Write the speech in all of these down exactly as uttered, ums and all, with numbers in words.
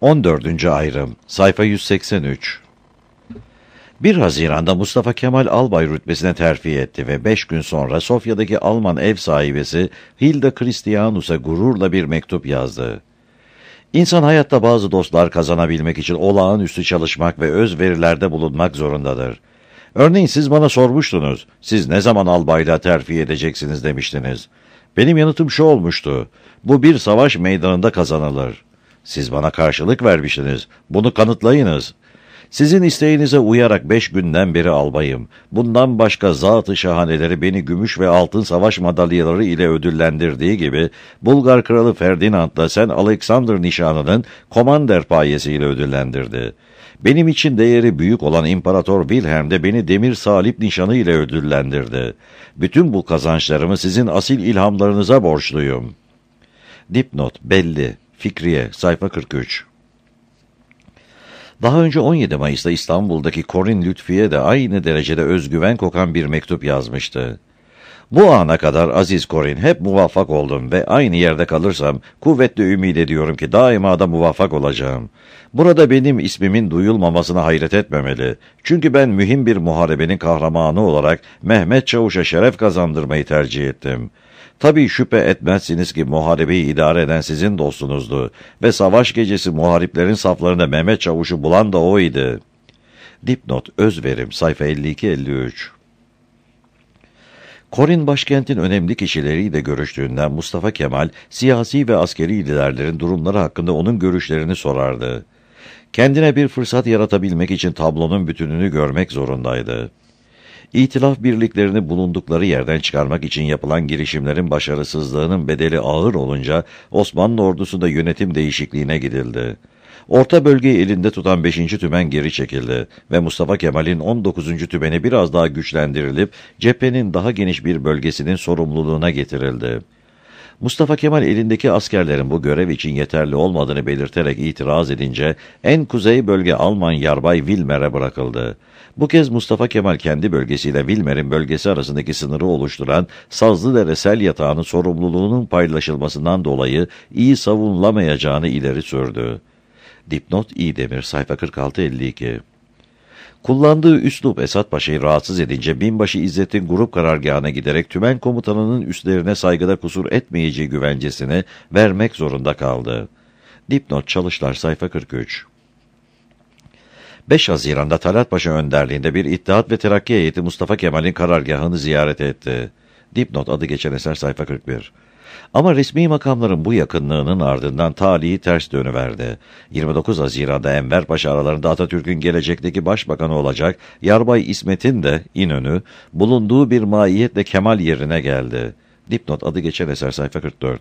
on dördüncü ayrım, sayfa yüz seksen üç. bir Haziran'da Mustafa Kemal albay rütbesine terfi etti ve beş gün sonra Sofya'daki Alman ev sahibesi Hilda Christianus'a gururla bir mektup yazdı. İnsan hayatta bazı dostlar kazanabilmek için olağanüstü çalışmak ve özverilerde bulunmak zorundadır. Örneğin siz bana sormuştunuz, siz ne zaman albaylığa terfi edeceksiniz demiştiniz. Benim yanıtım şu olmuştu, bu bir savaş meydanında kazanılır. Siz bana karşılık vermiştiniz, bunu kanıtlayınız. Sizin isteğinize uyarak beş günden beri albayım. Bundan başka zat-ı şahaneleri beni gümüş ve altın savaş madalyaları ile ödüllendirdiği gibi, Bulgar kralı Ferdinand'la sen Alexander nişanının komander payesiyle ödüllendirdi. Benim için değeri büyük olan İmparator Wilhelm de beni demir salip nişanı ile ödüllendirdi. Bütün bu kazançlarımı sizin asil ilhamlarınıza borçluyum. Dipnot belli. Fikriye, sayfa kırk üç. Daha önce on yedi Mayıs'ta İstanbul'daki Korin Lütfiye de aynı derecede özgüven kokan bir mektup yazmıştı. Bu ana kadar aziz Korin hep muvaffak oldum ve aynı yerde kalırsam kuvvetle ümit ediyorum ki daima da muvaffak olacağım. Burada benim ismimin duyulmamasına hayret etmemeli. Çünkü ben mühim bir muharebenin kahramanı olarak Mehmet Çavuş'a şeref kazandırmayı tercih ettim. Tabii şüphe etmezsiniz ki muharebeyi idare eden sizin dostunuzdu ve savaş gecesi muhariplerin saflarında Mehmet Çavuş'u bulan da oydu. Dipnot özverim sayfa elli iki elli üç. Korin başkentin önemli kişileriyle görüştüğünden Mustafa Kemal, siyasi ve askeri liderlerin durumları hakkında onun görüşlerini sorardı. Kendine bir fırsat yaratabilmek için tablonun bütününü görmek zorundaydı. İtilaf birliklerini bulundukları yerden çıkarmak için yapılan girişimlerin başarısızlığının bedeli ağır olunca Osmanlı ordusunda yönetim değişikliğine gidildi. Orta bölgeyi elinde tutan beşinci tümen geri çekildi ve Mustafa Kemal'in on dokuzuncu tümeni biraz daha güçlendirilip cephenin daha geniş bir bölgesinin sorumluluğuna getirildi. Mustafa Kemal elindeki askerlerin bu görev için yeterli olmadığını belirterek itiraz edince en kuzey bölge Alman yarbay Wilmer'e bırakıldı. Bu kez Mustafa Kemal kendi bölgesiyle Wilmer'in bölgesi arasındaki sınırı oluşturan Sazlıdere sel yatağının sorumluluğunun paylaşılmasından dolayı iyi savunulamayacağını ileri sürdü. Dipnot İdemir sayfa kırk altı elli iki. Kullandığı üslup Esat Paşa'yı rahatsız edince binbaşı İzzet'in grup karargahına giderek tümen komutanının üstlerine saygıda kusur etmeyeceği güvencesini vermek zorunda kaldı. Dipnot Çalışlar sayfa kırk üç. beş Haziran'da Talat Paşa önderliğinde bir İttihat ve Terakki heyeti Mustafa Kemal'in karargahını ziyaret etti. Dipnot adı geçen eser sayfa kırk bir. Ama resmi makamların bu yakınlığının ardından talihi ters dönüverdi. yirmi dokuz Haziran'da Enver Paşa aralarında Atatürk'ün gelecekteki başbakanı olacak Yarbay İsmet'in de İnönü bulunduğu bir maiyetle Kemal yerine geldi. Dipnot adı geçen eser sayfa kırk dört.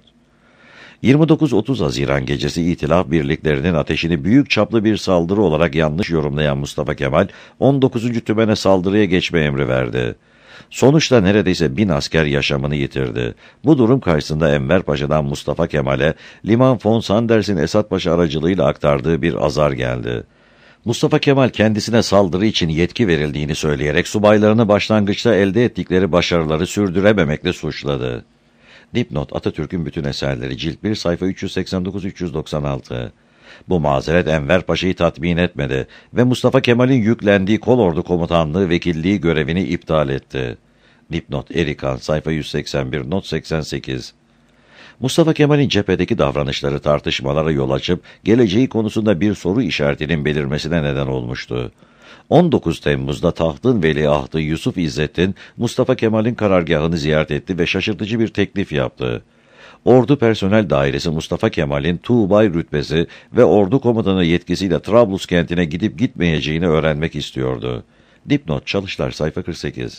yirmi dokuz otuz Haziran gecesi İtilaf birliklerinin ateşini büyük çaplı bir saldırı olarak yanlış yorumlayan Mustafa Kemal on dokuzuncu tümene saldırıya geçme emri verdi. Sonuçta neredeyse bin asker yaşamını yitirdi. Bu durum karşısında Enver Paşa'dan Mustafa Kemal'e Liman von Sanders'in Esat Paşa aracılığıyla aktardığı bir azar geldi. Mustafa Kemal kendisine saldırı için yetki verildiğini söyleyerek subaylarını başlangıçta elde ettikleri başarıları sürdürememekle suçladı. Dipnot Atatürk'ün bütün eserleri cilt bir sayfa üç yüz seksen dokuz üç yüz doksan altı. Bu mazeret Enver Paşa'yı tatmin etmedi ve Mustafa Kemal'in yüklendiği kolordu komutanlığı vekilliği görevini iptal etti. Dipnot Erikan sayfa yüz seksen bir not seksen sekiz. Mustafa Kemal'in cephedeki davranışları tartışmalara yol açıp geleceği konusunda bir soru işaretinin belirmesine neden olmuştu. on dokuz Temmuz'da tahtın veliahtı Yusuf İzzettin Mustafa Kemal'in karargahını ziyaret etti ve şaşırtıcı bir teklif yaptı. Ordu Personel Dairesi Mustafa Kemal'in tuğbay rütbesi ve ordu komutanı yetkisiyle Trablus kentine gidip gitmeyeceğini öğrenmek istiyordu. Dipnot Çalışlar sayfa kırk sekiz.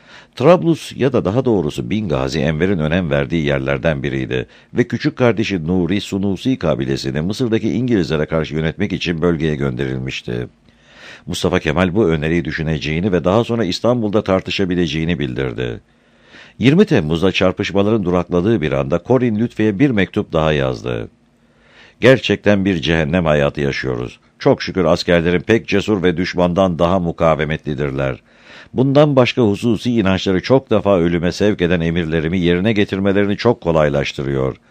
Trablus ya da daha doğrusu Bingazi Enver'in önem verdiği yerlerden biriydi ve küçük kardeşi Nuri Sunusi kabilesini Mısır'daki İngilizlere karşı yönetmek için bölgeye gönderilmişti. Mustafa Kemal bu öneriyi düşüneceğini ve daha sonra İstanbul'da tartışabileceğini bildirdi. yirmi Temmuz'da çarpışmaların durakladığı bir anda Korin Lütfiye bir mektup daha yazdı. Gerçekten bir cehennem hayatı yaşıyoruz. Çok şükür askerlerin pek cesur ve düşmandan daha mukavemetlidirler. Bundan başka hususi inançları çok defa ölüme sevk eden emirlerimi yerine getirmelerini çok kolaylaştırıyor.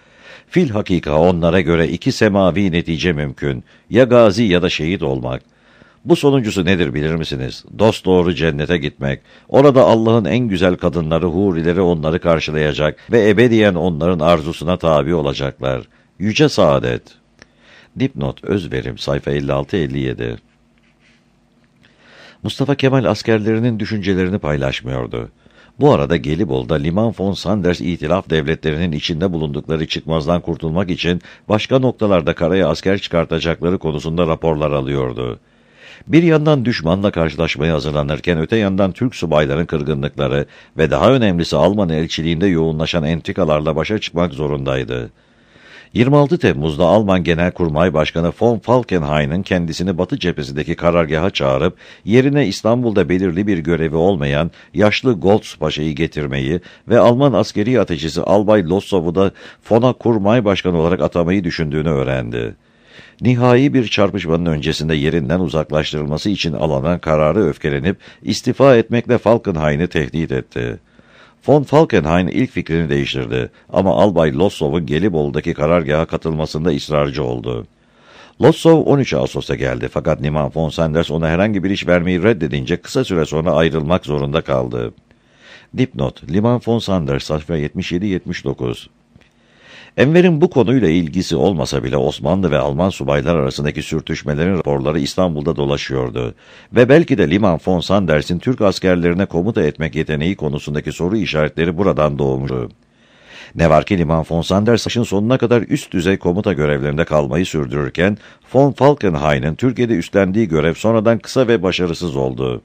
Fil hakika onlara göre iki semavi netice mümkün. Ya gazi ya da şehit olmak. Bu sonuncusu nedir bilir misiniz? Dosdoğru cennete gitmek. Orada Allah'ın en güzel kadınları, hurileri onları karşılayacak ve ebediyen onların arzusuna tabi olacaklar. Yüce saadet. Dipnot, özverim, sayfa elli altı elli yedi. Mustafa Kemal askerlerinin düşüncelerini paylaşmıyordu. Bu arada Gelibolu'da Liman von Sanders İtilaf devletlerinin içinde bulundukları çıkmazdan kurtulmak için başka noktalarda karaya asker çıkartacakları konusunda raporlar alıyordu. Bir yandan düşmanla karşılaşmaya hazırlanırken öte yandan Türk subayların kırgınlıkları ve daha önemlisi Alman elçiliğinde yoğunlaşan entrikalarla başa çıkmak zorundaydı. yirmi altı Temmuz'da Alman Genelkurmay Başkanı von Falkenhayn'ın kendisini Batı cephesindeki karargaha çağırıp yerine İstanbul'da belirli bir görevi olmayan yaşlı Goltz Paşa'yı getirmeyi ve Alman askeri ateşisi Albay Lossow'u da Fona Kurmay Başkanı olarak atamayı düşündüğünü öğrendi. Nihai bir çarpışmanın öncesinde yerinden uzaklaştırılması için alınan kararı öfkelenip istifa etmekle Falkenhayn'ı tehdit etti. Von Falkenhayn ilk fikrini değiştirdi ama Albay Lossow'un Gelibolu'daki karargaha katılmasında ısrarcı oldu. Lossow on üç Ağustos'ta geldi fakat Liman von Sanders ona herhangi bir iş vermeyi reddedince kısa süre sonra ayrılmak zorunda kaldı. Dipnot, Liman von Sanders, sayfa yetmiş yedi yetmiş dokuz. Enver'in bu konuyla ilgisi olmasa bile Osmanlı ve Alman subaylar arasındaki sürtüşmelerin raporları İstanbul'da dolaşıyordu ve belki de Liman von Sanders'in Türk askerlerine komuta etmek yeteneği konusundaki soru işaretleri buradan doğmuştu. Ne var ki Liman von Sanders savaşın sonuna kadar üst düzey komuta görevlerinde kalmayı sürdürürken von Falkenhayn'ın Türkiye'de üstlendiği görev sonradan kısa ve başarısız oldu.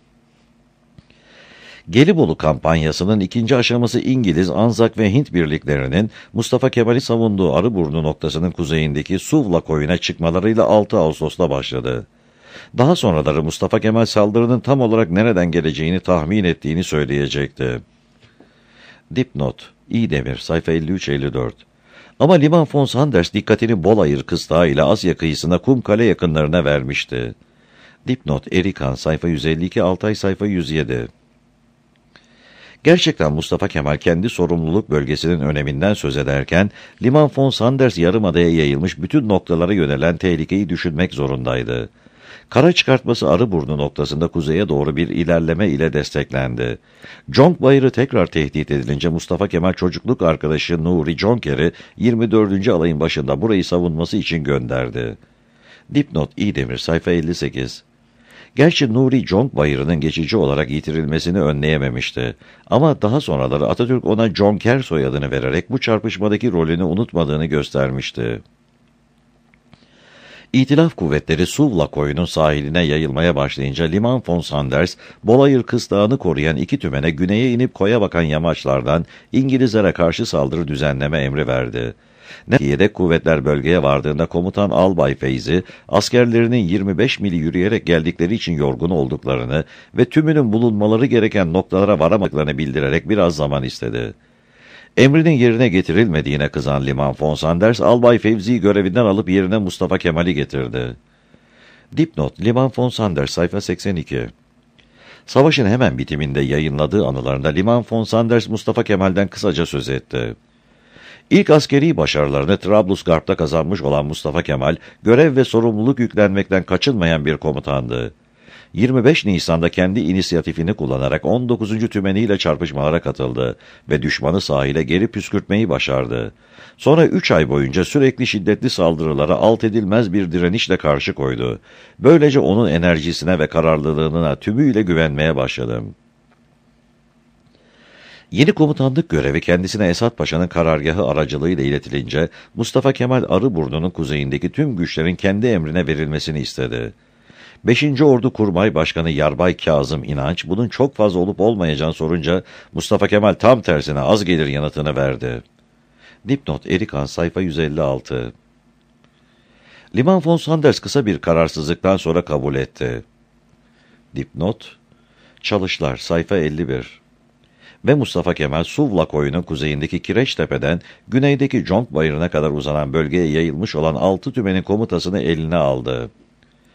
Gelibolu kampanyasının ikinci aşaması İngiliz, Anzak ve Hint birliklerinin Mustafa Kemal'i savunduğu Arıburnu noktasının kuzeyindeki Suvla koyuna çıkmalarıyla altı Ağustos'ta başladı. Daha sonraları Mustafa Kemal saldırının tam olarak nereden geleceğini tahmin ettiğini söyleyecekti. Dipnot, İdemir, sayfa elli üç elli dört. Ama Liman von Sanders dikkatini Bolayır kıstağı ile Asya kıyısına Kumkale yakınlarına vermişti. Dipnot, Erikan, sayfa yüz elli iki, Altay, sayfa yüz yedi. Gerçekten Mustafa Kemal kendi sorumluluk bölgesinin öneminden söz ederken, Liman von Sanders yarımadaya yayılmış bütün noktalara yönelen tehlikeyi düşünmek zorundaydı. Kara çıkartması Arıburnu noktasında kuzeye doğru bir ilerleme ile desteklendi. Conk Bayırı tekrar tehdit edilince Mustafa Kemal çocukluk arkadaşı Nuri Conker'i yirmi dördüncü alayın başında burayı savunması için gönderdi. Dipnot, İdemir, sayfa elli sekiz. Gerçi Nuri Conk Bayırı'nın geçici olarak yitirilmesini önleyememişti. Ama daha sonraları Atatürk ona Conker soyadını vererek bu çarpışmadaki rolünü unutmadığını göstermişti. İtilaf kuvvetleri Suvla koyunun sahiline yayılmaya başlayınca Liman von Sanders, Bolayır kıstağını koruyan iki tümene güneye inip koya bakan yamaçlardan İngilizlere karşı saldırı düzenleme emri verdi. Neticede kuvvetler bölgeye vardığında komutan Albay Feyzi, askerlerinin yirmi beş mili yürüyerek geldikleri için yorgun olduklarını ve tümünün bulunmaları gereken noktalara varamadıklarını bildirerek biraz zaman istedi. Emrinin yerine getirilmediğine kızan Liman von Sanders, Albay Fevzi'yi görevinden alıp yerine Mustafa Kemal'i getirdi. Dipnot, Liman von Sanders, sayfa seksen iki. Savaşın hemen bitiminde yayınladığı anılarında Liman von Sanders, Mustafa Kemal'den kısaca söz etti. İlk askeri başarılarını Trablusgarp'ta kazanmış olan Mustafa Kemal, görev ve sorumluluk yüklenmekten kaçınmayan bir komutandı. yirmi beş Nisan'da kendi inisiyatifini kullanarak on dokuzuncu tümeniyle çarpışmalara katıldı ve düşmanı sahile geri püskürtmeyi başardı. Sonra üç ay boyunca sürekli şiddetli saldırılara alt edilmez bir direnişle karşı koydu. Böylece onun enerjisine ve kararlılığına tümüyle güvenmeye başladım. Yeni komutanlık görevi kendisine Esat Paşa'nın karargahı aracılığıyla iletilince, Mustafa Kemal Arıburnu'nun kuzeyindeki tüm güçlerin kendi emrine verilmesini istedi. beşinci Ordu Kurmay Başkanı Yarbay Kazım İnanç, bunun çok fazla olup olmayacağını sorunca, Mustafa Kemal tam tersine az gelir yanıtını verdi. Dipnot, Erikan, sayfa yüz elli altı. Liman von Sanders kısa bir kararsızlıktan sonra kabul etti. Dipnot, Çalışlar, sayfa elli bir. Ve Mustafa Kemal, Suvla koyunun kuzeyindeki Kireçtepe'den güneydeki Conk Bayırı'na kadar uzanan bölgeye yayılmış olan altı tümenin komutasını eline aldı.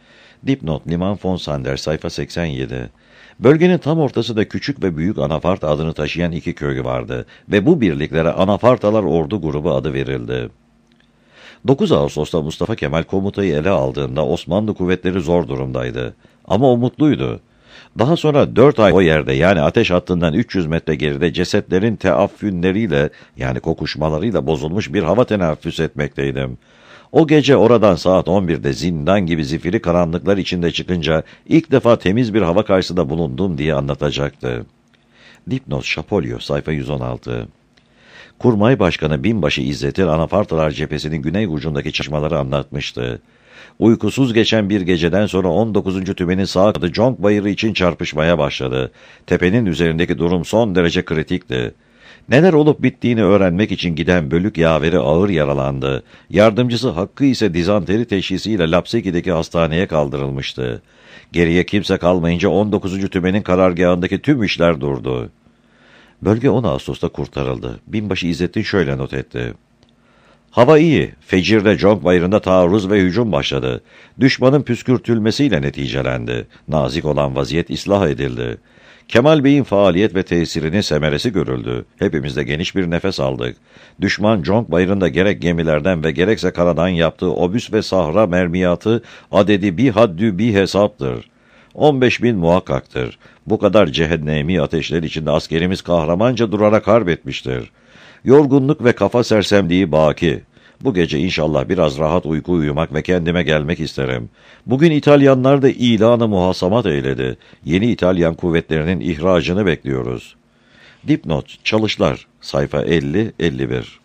Dipnot Liman von Sanders sayfa seksen yedi. Bölgenin tam ortasında küçük ve büyük Anafart adını taşıyan iki köy vardı ve bu birliklere Anafartalar Ordu Grubu adı verildi. dokuz Ağustos'ta Mustafa Kemal komutayı ele aldığında Osmanlı kuvvetleri zor durumdaydı. Ama o mutluydu. Daha sonra dört ay o yerde, yani ateş hattından üç yüz metre geride cesetlerin teaffülleriyle, yani kokuşmalarıyla bozulmuş bir hava teneffüs etmekteydim. O gece oradan saat on birde zindan gibi zifiri karanlıklar içinde çıkınca ilk defa temiz bir hava karşısında bulundum diye anlatacaktı. Dipnot Şapolyo sayfa yüz on altı. Kurmay Başkanı Binbaşı İzzet'in Anafartalar cephesinin güney ucundaki çalışmaları anlatmıştı. Uykusuz geçen bir geceden sonra on dokuzuncu tümenin sağ adı Conk Bayırı için çarpışmaya başladı. Tepenin üzerindeki durum son derece kritikti. Neler olup bittiğini öğrenmek için giden bölük yaveri ağır yaralandı. Yardımcısı Hakkı ise dizanteri teşhisiyle Lapseki'deki hastaneye kaldırılmıştı. Geriye kimse kalmayınca on dokuzuncu tümenin karargahındaki tüm işler durdu. Bölge on Ağustos'ta kurtarıldı. Binbaşı İzzettin şöyle not etti. Hava iyi. Fecir'de Conk Bayırı'nda taarruz ve hücum başladı. Düşmanın püskürtülmesiyle neticelendi. Nazik olan vaziyet ıslah edildi. Kemal Bey'in faaliyet ve tesirinin semeresi görüldü. Hepimiz de geniş bir nefes aldık. Düşman Conk Bayırı'nda gerek gemilerden ve gerekse karadan yaptığı obüs ve sahra mermiyatı adedi bir haddü bir hesaptır. on beş bin muhakkaktır. Bu kadar cehennemi ateşler içinde askerimiz kahramanca durarak harp etmiştir. Yorgunluk ve kafa sersemliği baki. Bu gece inşallah biraz rahat uyku uyumak ve kendime gelmek isterim. Bugün İtalyanlar da ilanı muhasamat eyledi. Yeni İtalyan kuvvetlerinin ihracını bekliyoruz. Dipnot Çalışlar sayfa elli elli bir.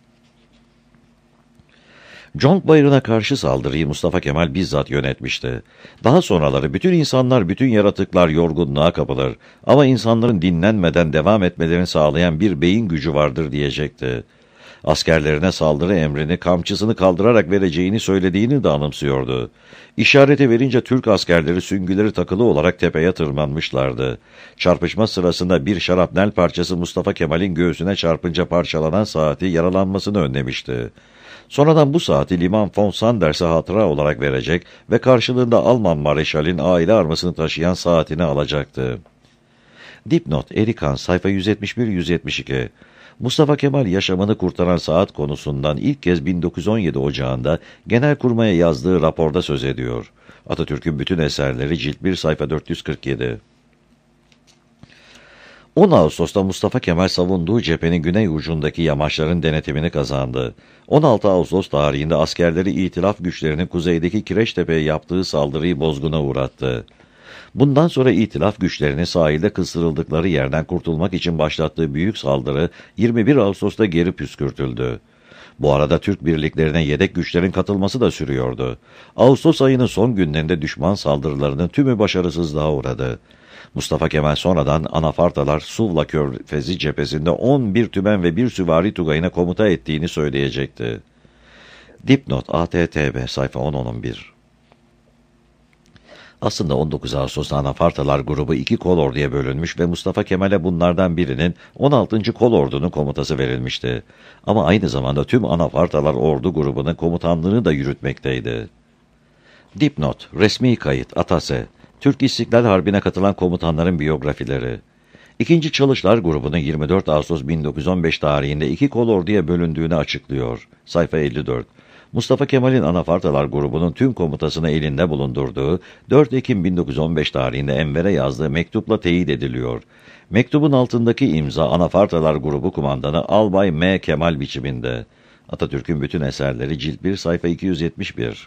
Conk Bayırı'na karşı saldırıyı Mustafa Kemal bizzat yönetmişti. Daha sonraları bütün insanlar, bütün yaratıklar yorgunluğa kapılır ama insanların dinlenmeden devam etmelerini sağlayan bir beyin gücü vardır diyecekti. Askerlerine saldırı emrini kamçısını kaldırarak vereceğini söylediğini de anımsıyordu. İşareti verince Türk askerleri süngüleri takılı olarak tepeye tırmanmışlardı. Çarpışma sırasında bir şarapnel parçası Mustafa Kemal'in göğsüne çarpınca parçalanan saati yaralanmasını önlemişti. Sonradan bu saati Liman von Sanders'e hatıra olarak verecek ve karşılığında Alman Mareşal'in aile armasını taşıyan saatini alacaktı. Dipnot Erikan sayfa yüz yetmiş bir yüz yetmiş iki. Mustafa Kemal yaşamını kurtaran saat konusundan ilk kez bin dokuz yüz on yedi Ocağı'nda Genelkurmay'a yazdığı raporda söz ediyor. Atatürk'ün bütün eserleri cilt bir sayfa dört yüz kırk yedi. on Ağustos'ta Mustafa Kemal savunduğu cephenin güney ucundaki yamaçların denetimini kazandı. on altı Ağustos tarihinde askerleri İtilaf güçlerinin kuzeydeki Kireçtepe'ye yaptığı saldırıyı bozguna uğrattı. Bundan sonra İtilaf güçlerinin sahilde kıstırıldıkları yerden kurtulmak için başlattığı büyük saldırı yirmi bir Ağustos'ta geri püskürtüldü. Bu arada Türk birliklerine yedek güçlerin katılması da sürüyordu. Ağustos ayının son günlerinde düşman saldırılarının tümü başarısızlığa uğradı. Mustafa Kemal sonradan Anafartalar Suvla Körfezi cephesinde on bir tümen ve bir süvari tugayına komuta ettiğini söyleyecekti. Dipnot A T T B sayfa on on bir. Aslında on dokuz Ağustos'ta Anafartalar grubu iki kolorduya bölünmüş ve Mustafa Kemal'e bunlardan birinin on altıncı kolordunun komutası verilmişti. Ama aynı zamanda tüm Anafartalar ordu grubunun komutanlığını da yürütmekteydi. Dipnot Resmi kayıt Atase Türk İstiklal Harbi'ne katılan komutanların biyografileri. İkinci Çalışlar grubunun yirmi dört Ağustos bin dokuz yüz on beş tarihinde iki kolorduya bölündüğünü açıklıyor. Sayfa elli dört. Mustafa Kemal'in Anafartalar grubunun tüm komutasını elinde bulundurduğu dört Ekim bin dokuz yüz on beş tarihinde Enver'e yazdığı mektupla teyit ediliyor. Mektubun altındaki imza Anafartalar grubu kumandanı Albay M. Kemal biçiminde. Atatürk'ün bütün eserleri cilt bir sayfa iki yüz yetmiş bir.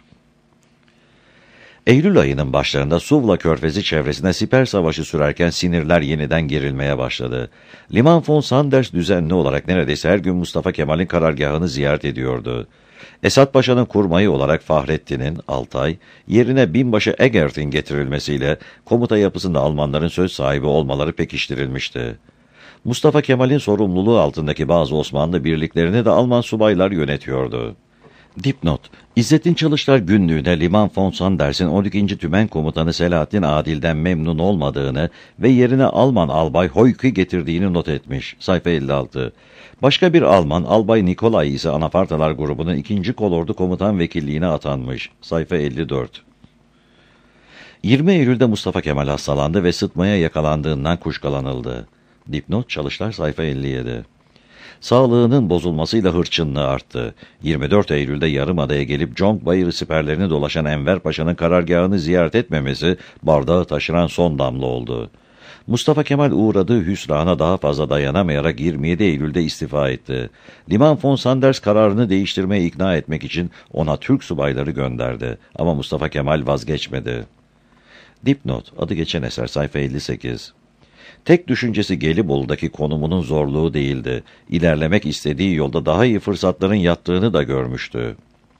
Eylül ayının başlarında Suvla Körfezi çevresinde siper savaşı sürerken sinirler yeniden gerilmeye başladı. Liman von Sanders düzenli olarak neredeyse her gün Mustafa Kemal'in karargahını ziyaret ediyordu. Esat Paşa'nın kurmayı olarak Fahrettin'in, Altay, yerine binbaşı Egert'in getirilmesiyle komuta yapısında Almanların söz sahibi olmaları pekiştirilmişti. Mustafa Kemal'in sorumluluğu altındaki bazı Osmanlı birliklerini de Alman subaylar yönetiyordu. Dipnot İzzettin Çalışlar günlüğüne Liman von Sanders'in on ikinci Tümen Komutanı Selahattin Adil'den memnun olmadığını ve yerine Alman albay Hoyki getirdiğini not etmiş. Sayfa elli altı. Başka bir Alman albay Nikolay ise Anafartalar grubunun ikinci kolordu komutan vekilliğine atanmış. Sayfa elli dört. yirmi Eylül'de Mustafa Kemal hastalandı ve sıtmaya yakalandığından kuşkulanıldı. Dipnot Çalışlar sayfa elli yedi. Sağlığının bozulmasıyla hırçınlığı arttı. yirmi dört Eylül'de Yarımada'ya gelip Conk Bayırı siperlerini dolaşan Enver Paşa'nın karargahını ziyaret etmemesi bardağı taşıran son damla oldu. Mustafa Kemal uğradığı hüsrana daha fazla dayanamayarak yirmi yedi Eylül'de istifa etti. Liman von Sanders kararını değiştirmeye ikna etmek için ona Türk subayları gönderdi. Ama Mustafa Kemal vazgeçmedi. Dipnot, adı geçen eser sayfa elli sekiz. Tek düşüncesi Gelibolu'daki konumunun zorluğu değildi. İlerlemek istediği yolda daha iyi fırsatların yattığını da görmüştü.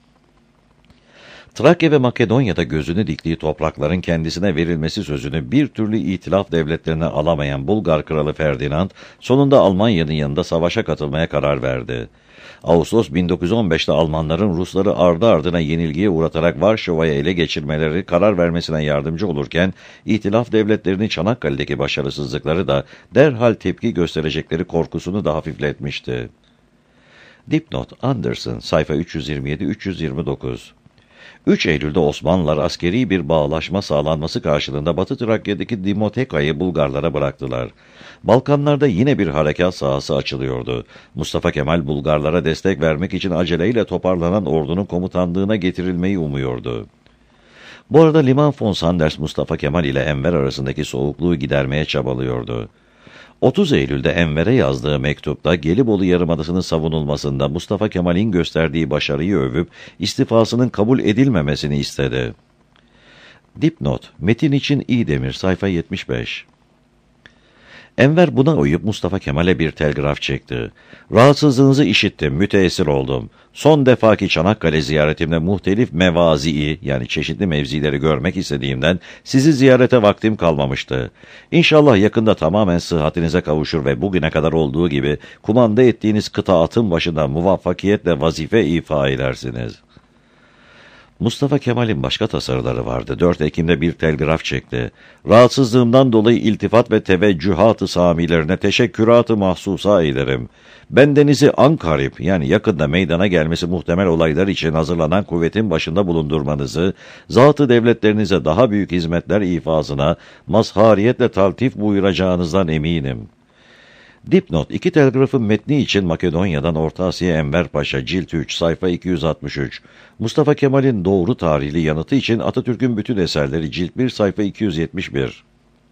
Trakya ve Makedonya'da gözünü diktiği toprakların kendisine verilmesi sözünü bir türlü itilaf devletlerine alamayan Bulgar kralı Ferdinand, sonunda Almanya'nın yanında savaşa katılmaya karar verdi. Ağustos bin dokuz yüz on beşte Almanların Rusları ardı ardına yenilgiye uğratarak Varşova'ya ele geçirmeleri karar vermesine yardımcı olurken, itilaf devletlerinin Çanakkale'deki başarısızlıkları da derhal tepki gösterecekleri korkusunu da hafifletmişti. Dipnot Anderson, sayfa üç yüz yirmi yedi üç yüz yirmi dokuz. üç Eylül'de Osmanlılar askeri bir bağlaşma sağlanması karşılığında Batı Trakya'daki Dimoteka'yı Bulgarlara bıraktılar. Balkanlarda yine bir harekat sahası açılıyordu. Mustafa Kemal Bulgarlara destek vermek için aceleyle toparlanan ordunun komutanlığına getirilmeyi umuyordu. Bu arada Liman von Sanders Mustafa Kemal ile Enver arasındaki soğukluğu gidermeye çabalıyordu. otuz Eylül'de Enver'e yazdığı mektupta Gelibolu Yarımadası'nın savunulmasında Mustafa Kemal'in gösterdiği başarıyı övüp istifasının kabul edilmemesini istedi. Dipnot, metin için İdemir, sayfa yetmiş beş. Enver buna uyup Mustafa Kemal'e bir telgraf çekti. Rahatsızlığınızı işittim, müteessir oldum. Son defaki Çanakkale ziyaretimde muhtelif mevazii, yani çeşitli mevzileri görmek istediğimden sizi ziyarete vaktim kalmamıştı. İnşallah yakında tamamen sıhhatinize kavuşur ve bugüne kadar olduğu gibi kumanda ettiğiniz kıtaatın başında muvaffakiyetle vazife ifa edersiniz. Mustafa Kemal'in başka tasarıları vardı. dört Ekim'de bir telgraf çekti. Rahatsızlığımdan dolayı iltifat ve teveccühat-ı samilerine teşekkürat-ı mahsusa ederim. Bendenizi ankarip, yani yakında meydana gelmesi muhtemel olaylar için hazırlanan kuvvetin başında bulundurmanızı, zat-ı devletlerinize daha büyük hizmetler ifasına mazhariyetle taltif buyuracağınızdan eminim. Dipnot, iki telgrafın metni için Makedonya'dan Orta Asya Enver Paşa, cilt üç, sayfa iki yüz altmış üç. Mustafa Kemal'in doğru tarihli yanıtı için Atatürk'ün bütün eserleri, cilt bir, sayfa iki yüz yetmiş bir.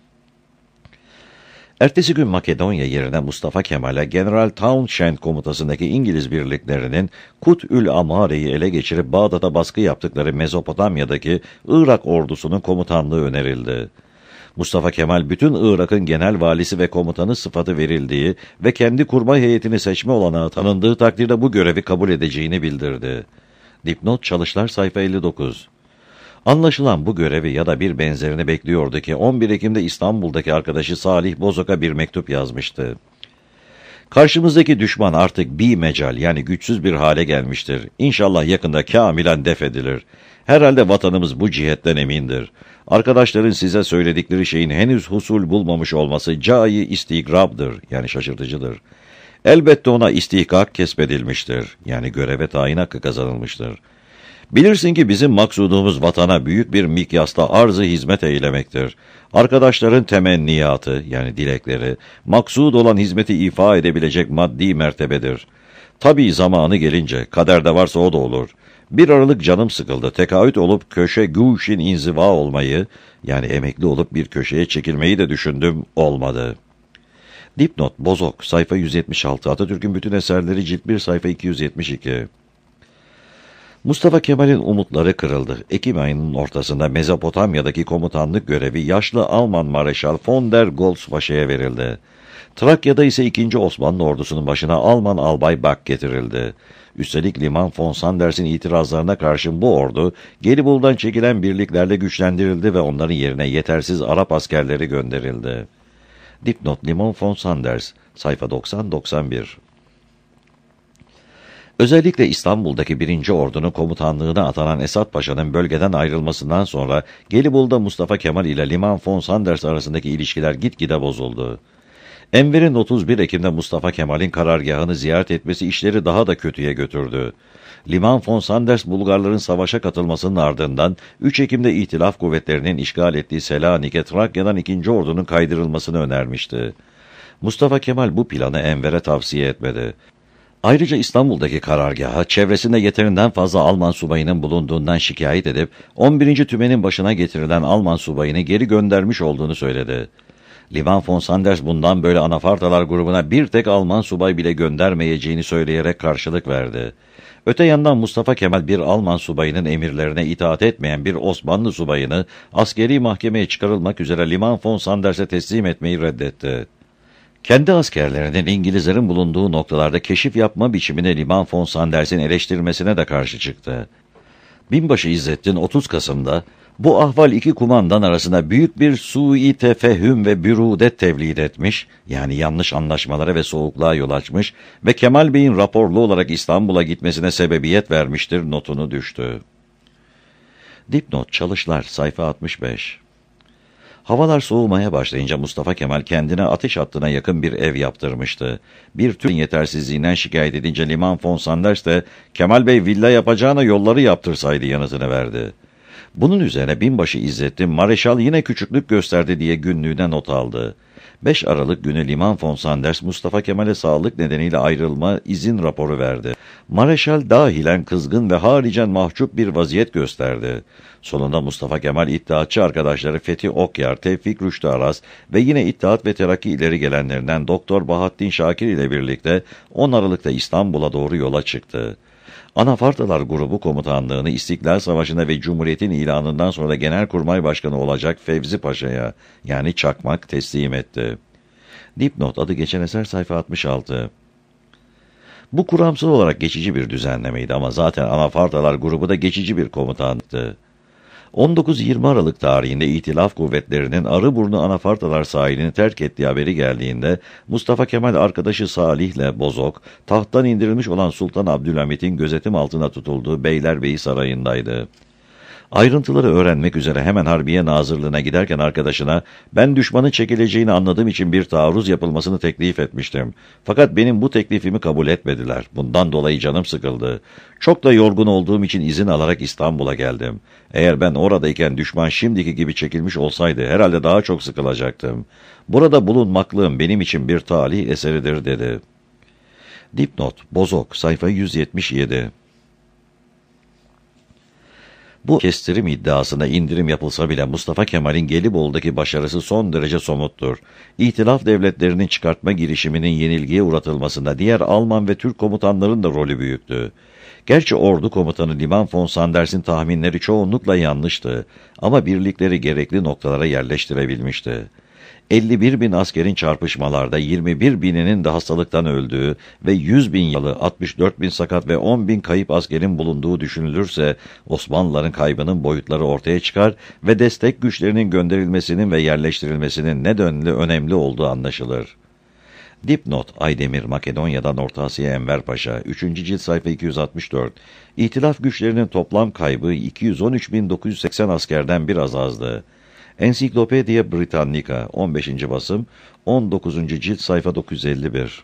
Ertesi gün Makedonya yerine Mustafa Kemal'e General Townshend komutasındaki İngiliz birliklerinin Kut-ül Amare'yi ele geçirip Bağdat'a baskı yaptıkları Mezopotamya'daki Irak ordusunun komutanlığı önerildi. Mustafa Kemal bütün Irak'ın genel valisi ve komutanı sıfatı verildiği ve kendi kurmay heyetini seçme olanağı tanındığı takdirde bu görevi kabul edeceğini bildirdi. Dipnot Çalışlar sayfa elli dokuz. Anlaşılan bu görevi ya da bir benzerini bekliyordu ki on bir Ekim'de İstanbul'daki arkadaşı Salih Bozok'a bir mektup yazmıştı. Karşımızdaki düşman artık bir mecal, yani güçsüz bir hale gelmiştir. İnşallah yakında kamilen def edilir. Herhalde vatanımız bu cihetten emindir. Arkadaşların size söyledikleri şeyin henüz husul bulmamış olması cai istigrabdır, yani şaşırtıcıdır. Elbette ona istihkak kesbedilmiştir, yani göreve tayin hakkı kazanılmıştır. Bilirsin ki bizim maksudumuz vatana büyük bir mikyasta arz-ı hizmet eylemektir. Arkadaşların temenniyatı, yani dilekleri, maksud olan hizmeti ifa edebilecek maddi mertebedir. Tabii zamanı gelince, kaderde varsa o da olur. Bir aralık canım sıkıldı, tekaüt olup köşe guşin inziva olmayı, yani emekli olup bir köşeye çekilmeyi de düşündüm, olmadı. Dipnot Bozok, sayfa yüz yetmiş altı, Atatürk'ün bütün eserleri, cilt bir, sayfa iki yüz yetmiş iki. Mustafa Kemal'in umutları kırıldı. Ekim ayının ortasında Mezopotamya'daki komutanlık görevi yaşlı Alman Mareşal von der Goltz Paşa'ya verildi. Trakya'da ise ikinci Osmanlı ordusunun başına Alman albay Bak getirildi. Üstelik Liman von Sanders'in itirazlarına karşın bu ordu, Gelibolu'dan çekilen birliklerle güçlendirildi ve onların yerine yetersiz Arap askerleri gönderildi. Dipnot Liman von Sanders, sayfa doksan doksan bir. Özellikle İstanbul'daki birinci Ordu'nun komutanlığına atanan Esat Paşa'nın bölgeden ayrılmasından sonra Gelibolu'da Mustafa Kemal ile Liman von Sanders arasındaki ilişkiler gitgide bozuldu. Enver'in otuz bir Ekim'de Mustafa Kemal'in karargahını ziyaret etmesi işleri daha da kötüye götürdü. Liman von Sanders Bulgarların savaşa katılmasının ardından üç Ekim'de İtilaf kuvvetlerinin işgal ettiği Selanik'e Trakya'dan ikinci ordunun kaydırılmasını önermişti. Mustafa Kemal bu planı Enver'e tavsiye etmedi. Ayrıca İstanbul'daki karargaha çevresinde yeterinden fazla Alman subayının bulunduğundan şikayet edip on birinci Tümen'in başına getirilen Alman subayını geri göndermiş olduğunu söyledi. Liman von Sanders bundan böyle Anafartalar grubuna bir tek Alman subay bile göndermeyeceğini söyleyerek karşılık verdi. Öte yandan Mustafa Kemal bir Alman subayının emirlerine itaat etmeyen bir Osmanlı subayını askeri mahkemeye çıkarılmak üzere Liman von Sanders'e teslim etmeyi reddetti. Kendi askerlerinin İngilizlerin bulunduğu noktalarda keşif yapma biçimine Liman von Sanders'in eleştirmesine de karşı çıktı. Binbaşı İzzettin otuz Kasım'da bu ahval iki kumandan arasında büyük bir sui tefehüm ve bürudet tevlid etmiş, yani yanlış anlaşmalara ve soğukluğa yol açmış ve Kemal Bey'in raporlu olarak İstanbul'a gitmesine sebebiyet vermiştir notunu düştü. Dipnot Çalışlar sayfa altmış beş. Havalar soğumaya başlayınca Mustafa Kemal kendine ateş hattına yakın bir ev yaptırmıştı. Bir tür yetersizliğinden şikayet edince Liman von Sanders de Kemal Bey villa yapacağına yolları yaptırsaydı yanıtını verdi. Bunun üzerine binbaşı İzzettin Mareşal yine küçüklük gösterdi diye günlüğüne not aldı. beş Aralık günü Liman von Sanders Mustafa Kemal'e sağlık nedeniyle ayrılma izin raporu verdi. Mareşal dahilen kızgın ve haricen mahcup bir vaziyet gösterdi. Sonunda Mustafa Kemal İttihatçı arkadaşları Fethi Okyar, Tevfik Rüştü Aras ve yine İttihat ve Terakki ileri gelenlerinden Doktor Bahattin Şakir ile birlikte on Aralık'ta İstanbul'a doğru yola çıktı. Anafartalar Grubu Komutanlığını İstiklal Savaşı'nda ve Cumhuriyet'in ilanından sonra Genelkurmay Başkanı olacak Fevzi Paşa'ya, yani Çakmak, teslim etti. Dipnot adı geçen eser sayfa altmış altı. Bu kuramsal olarak geçici bir düzenlemeydi ama zaten Anafartalar Grubu da geçici bir komutanlıktı. on dokuz yirmi Aralık tarihinde İtilaf kuvvetlerinin Arıburnu Anafartalar sahilini terk ettiği haberi geldiğinde Mustafa Kemal arkadaşı Salih'le Bozok, tahttan indirilmiş olan Sultan Abdülhamit'in gözetim altına tutulduğu Beylerbeyi Sarayı'ndaydı. Ayrıntıları öğrenmek üzere hemen Harbiye Nazırlığı'na giderken arkadaşına ben düşmanın çekileceğini anladığım için bir taarruz yapılmasını teklif etmiştim. Fakat benim bu teklifimi kabul etmediler. Bundan dolayı canım sıkıldı. Çok da yorgun olduğum için izin alarak İstanbul'a geldim. Eğer ben oradayken düşman şimdiki gibi çekilmiş olsaydı herhalde daha çok sıkılacaktım. Burada bulunmaklığım benim için bir talih eseridir dedi. Dipnot Bozok sayfa yüz yetmiş yedi. Bu kestirim iddiasına indirim yapılsa bile Mustafa Kemal'in Gelibolu'daki başarısı son derece somuttur. İtilaf devletlerinin çıkartma girişiminin yenilgiye uğratılmasında diğer Alman ve Türk komutanların da rolü büyüktü. Gerçi ordu komutanı Liman von Sanders'in tahminleri çoğunlukla yanlıştı ama birlikleri gerekli noktalara yerleştirebilmişti. elli bir bin askerin çarpışmalarda yirmi bir bininin de hastalıktan öldüğü ve yüz bin yalı, altmış dört bin sakat ve on bin kayıp askerin bulunduğu düşünülürse Osmanlıların kaybının boyutları ortaya çıkar ve destek güçlerinin gönderilmesinin ve yerleştirilmesinin ne denli önemli olduğu anlaşılır. Dipnot Aydemir Makedonya'dan Orta Asya Enver Paşa üçüncü cilt sayfa iki yüz altmış dört. İtilaf güçlerinin toplam kaybı iki yüz on üç bin dokuz yüz seksen askerden biraz azdı. Encyclopedia Britannica on beşinci basım on dokuzuncu cilt sayfa dokuz yüz elli bir.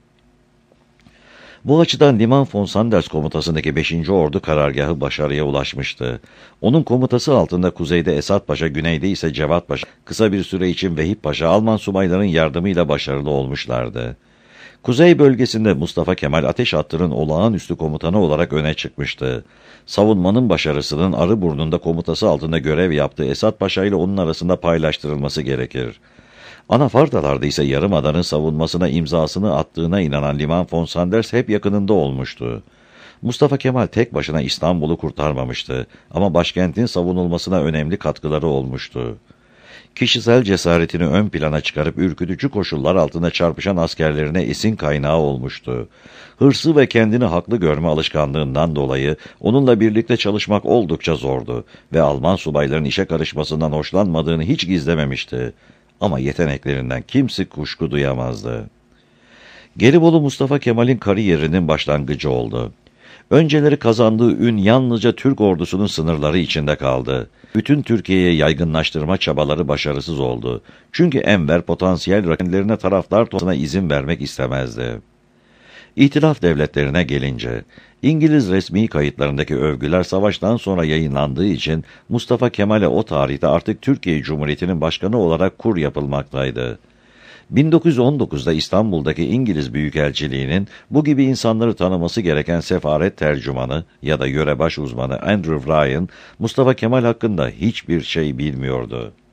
Bu açıdan Liman von Sanders komutasındaki beşinci Ordu karargahı başarıya ulaşmıştı. Onun komutası altında kuzeyde Esat Paşa, güneyde ise Cevat Paşa, kısa bir süre için Vehip Paşa Alman subayların yardımıyla başarılı olmuşlardı. Kuzey bölgesinde Mustafa Kemal ateş hattının olağanüstü komutanı olarak öne çıkmıştı. Savunmanın başarısının Arıburnu'nda komutası altında görev yaptığı Esat Paşa ile onun arasında paylaştırılması gerekir. Anafartalarda ise Yarımada'nın savunmasına imzasını attığına inanan Liman von Sanders hep yakınında olmuştu. Mustafa Kemal tek başına İstanbul'u kurtarmamıştı ama başkentin savunulmasına önemli katkıları olmuştu. Kişisel cesaretini ön plana çıkarıp ürkütücü koşullar altında çarpışan askerlerine esin kaynağı olmuştu. Hırsı ve kendini haklı görme alışkanlığından dolayı onunla birlikte çalışmak oldukça zordu ve Alman subayların işe karışmasından hoşlanmadığını hiç gizlememişti. Ama yeteneklerinden kimse kuşku duyamazdı. Gelibolu Mustafa Kemal'in kariyerinin başlangıcı oldu. Önceleri kazandığı ün yalnızca Türk ordusunun sınırları içinde kaldı. bütün Türkiye'ye yaygınlaştırma çabaları başarısız oldu. Çünkü Enver potansiyel rakiplerine taraftar toplantısına izin vermek istemezdi. İtilaf devletlerine gelince, İngiliz resmi kayıtlarındaki övgüler savaştan sonra yayınlandığı için Mustafa Kemal'e o tarihte artık Türkiye Cumhuriyeti'nin başkanı olarak kur yapılmaktaydı. bin dokuz yüz on dokuzda İstanbul'daki İngiliz Büyükelçiliği'nin bu gibi insanları tanıması gereken sefaret tercümanı ya da yörebaş uzmanı Andrew Ryan, Mustafa Kemal hakkında hiçbir şey bilmiyordu.